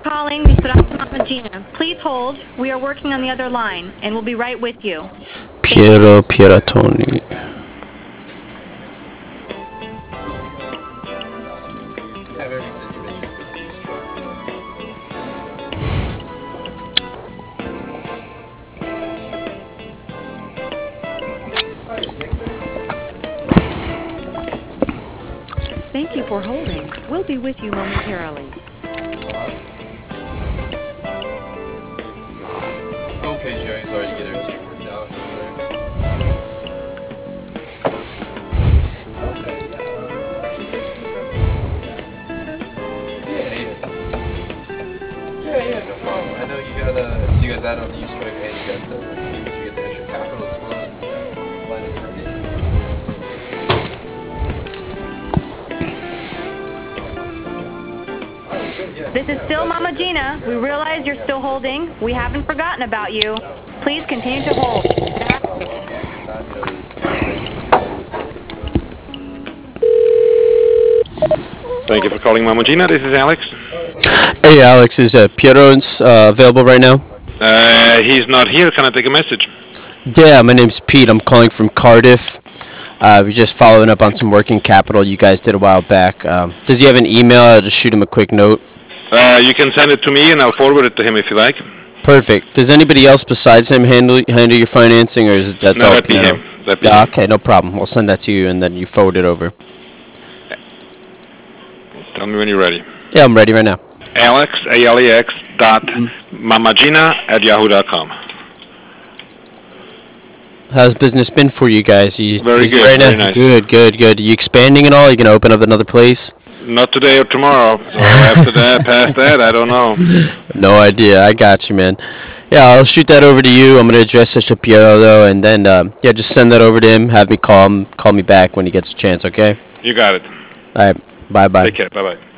calling Ristorante Mamagina. Please hold. We are working on the other line, and we'll be right with you. Piero Pieratoni. Thank you for holding. We'll be with you momentarily. Okay, Jerry, sorry to get everything worked out. Yeah, no problem. I know you got so you guys add on the use strike and you got did you get the extra capital as well as line of credit? This is still Mama Gina. We realize you're still holding. We haven't forgotten about you. Please continue to hold. Thank you for calling Mama Gina. This is Alex. Hey, Alex, is Piero available right now? He's not here. Can I take a message? Yeah, my name's Pete. I'm calling from Cardiff. We're just following up on some working capital you guys did a while back. Does he have an email? I'll just shoot him a quick note. You can send it to me and I'll forward it to him if you like. Perfect. Does anybody else besides him handle your financing, or is that No, all that'd be Piero? him. That'd be Yeah, him. okay, no problem. We'll send that to you, and then you forward it over. Tell me when you're ready. Yeah, I'm ready right now. Alex, A-L-E-X, dot mamagina@yahoo.com. How's business been for you guys? Very busy good, right now? very nice. Good. Are you expanding at all? Are you gonna open up another place? Not today or tomorrow. So after that, past that, I don't know. No idea. I got you, man. Yeah, I'll shoot that over to you. I'm gonna address it to Piero though, and then yeah, just send that over to him. Have me call me back when he gets a chance. Okay. You got it. All right. Bye. Take care. Bye-bye.